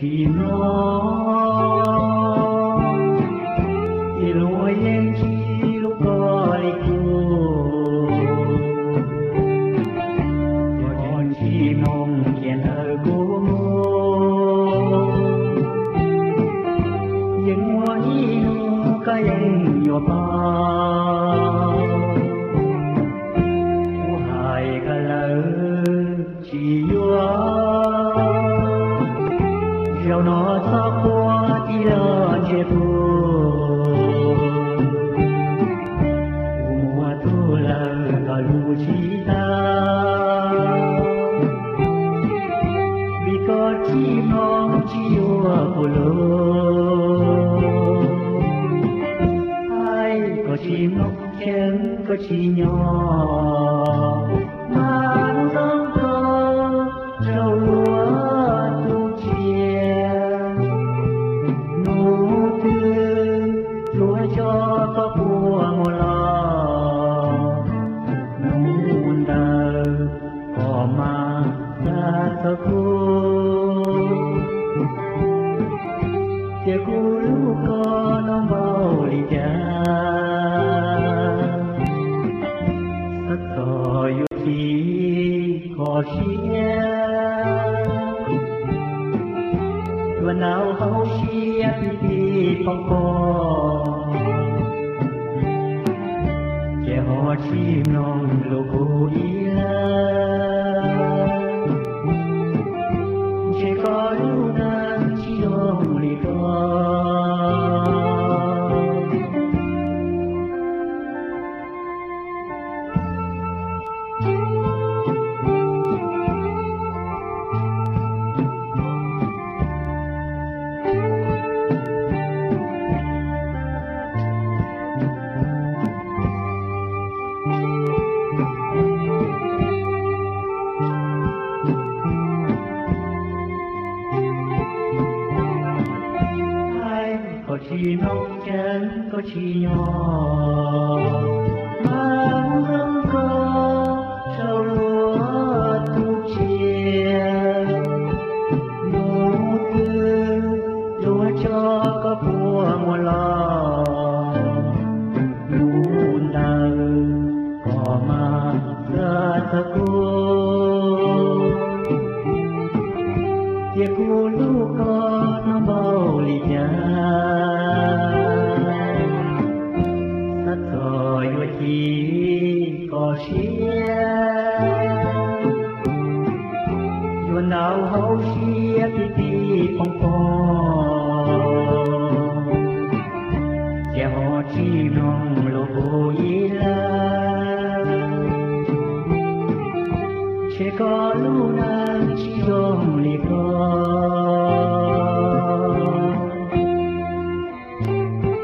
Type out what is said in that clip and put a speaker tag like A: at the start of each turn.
A: chim non y lúa yên chi lúc có đi cô con chim non khen ở cô những hoa y nu cái anh nhỏ bao hai cái lỡ chỉ gieo nó xa qua đi là che mùa thu là cả lũ chi ta vì có chim non chi của lô ai có chim non khen có chi nhỏ mang dòng thơ trâu lúa cho có bùa một lòng muốn đời có mà ra thơ cô chia cô lúc có nó bao đi cha tất cả yêu chi có chiaวันเอาเขาเชียร์พี่ปองปองแค่หอชีมน้องลูกอีลาเชื่อก็รู้นะที่น้องลีกอcó chi nông chén có chi nhỏ mang dâng có trâu lúa tu chia một tư lúa cho có bùa một lòng luôn đời có mà ra thơ cô tiếc cô lúc có nó bao lì cha có chia yuan nào hậu chia